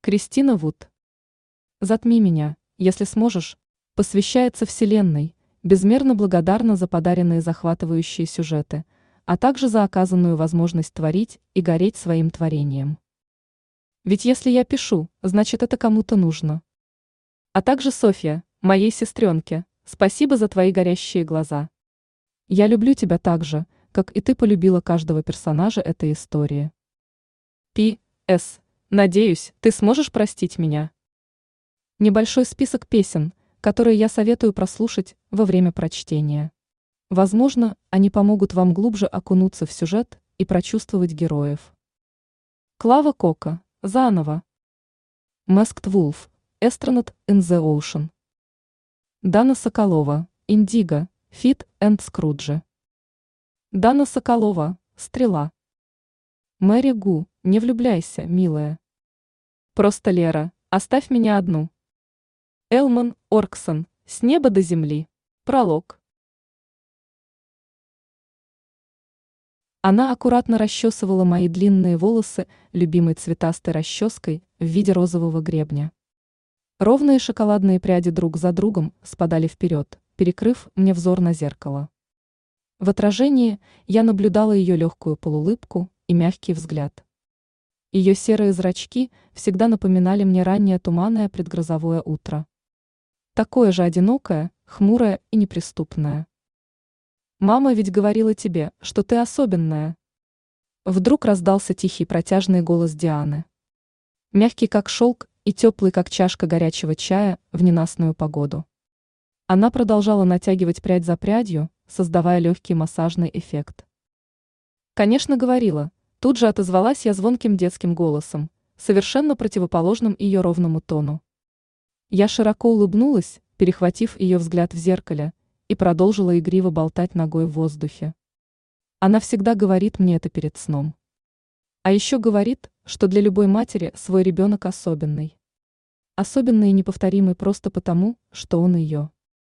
Кристина Вуд. «Затми меня, если сможешь» посвящается Вселенной, безмерно благодарна за подаренные захватывающие сюжеты, а также за оказанную возможность творить и гореть своим творением. Ведь если я пишу, значит это кому-то нужно. А также Софья, моей сестренке, спасибо за твои горящие глаза. Я люблю тебя так же, как и ты полюбила каждого персонажа этой истории. П.С. Надеюсь, ты сможешь простить меня. Небольшой список песен, которые я советую прослушать во время прочтения. Возможно, они помогут вам глубже окунуться в сюжет и прочувствовать героев. Клава Кока, заново. Masked Wolf, Astronaut in the Ocean. Дана Соколова, Индиго, Фит энд Скруджи. Дана Соколова, Стрела. Мэри Гу, не влюбляйся, милая. Просто Лера, оставь меня одну. Элман Орксон, с неба до земли. Пролог. Она аккуратно расчесывала мои длинные волосы любимой цветастой расческой в виде розового гребня. Ровные шоколадные пряди друг за другом спадали вперед, перекрыв мне взор на зеркало. В отражении я наблюдала ее легкую полуулыбку и мягкий взгляд. Ее серые зрачки всегда напоминали мне раннее туманное предгрозовое утро. Такое же одинокое, хмурое и неприступное. «Мама ведь говорила тебе, что ты особенная». Вдруг раздался тихий протяжный голос Дианы. Мягкий как шелк и теплый как чашка горячего чая в ненастную погоду. Она продолжала натягивать прядь за прядью, создавая легкий массажный эффект. Конечно, говорила, тут же отозвалась я звонким детским голосом, совершенно противоположным ее ровному тону. Я широко улыбнулась, перехватив ее взгляд в зеркале, и продолжила игриво болтать ногой в воздухе. Она всегда говорит мне это перед сном. А еще говорит, что для любой матери свой ребенок особенный. Особенный и неповторимый просто потому, что он ее.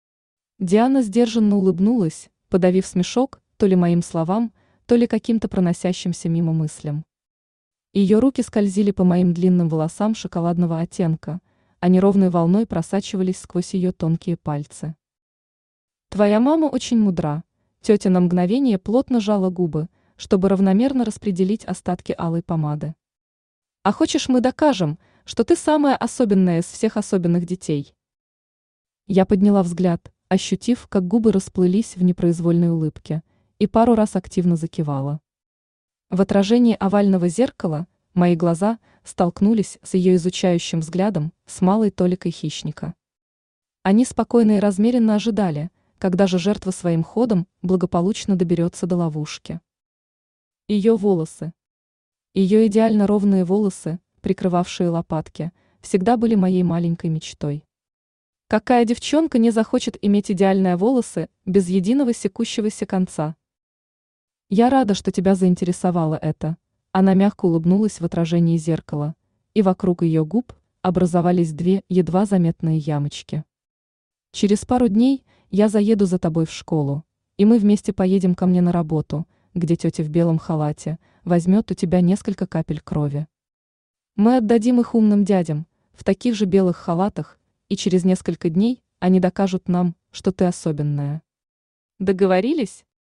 Диана сдержанно улыбнулась, подавив смешок то ли моим словам, то ли каким-то проносящимся мимо мыслям. Ее руки скользили по моим длинным волосам шоколадного оттенка, а неровной волной просачивались сквозь ее тонкие пальцы. «Твоя мама очень мудра», тетя на мгновение плотно жала губы, чтобы равномерно распределить остатки алой помады. «А хочешь, мы докажем, что ты самая особенная из всех особенных детей?» Я подняла взгляд, ощутив, как губы расплылись в непроизвольной улыбке, и пару раз активно закивала. В отражении овального зеркала мои глаза столкнулись с ее изучающим взглядом с малой толикой хищника. Они спокойно и размеренно ожидали, когда же жертва своим ходом благополучно доберется до ловушки. Ее волосы. Ее идеально ровные волосы, прикрывавшие лопатки, всегда были моей маленькой мечтой. Какая девчонка не захочет иметь идеальные волосы без единого секущегося конца? Я рада, что тебя заинтересовало это. Она мягко улыбнулась в отражении зеркала, и вокруг ее губ образовались две едва заметные ямочки. Через пару дней я заеду за тобой в школу, и мы вместе поедем ко мне на работу, где тетя в белом халате возьмет у тебя несколько капель крови. Мы отдадим их умным дядям в таких же белых халатах, и через несколько дней они докажут нам, что ты особенная. Договорились?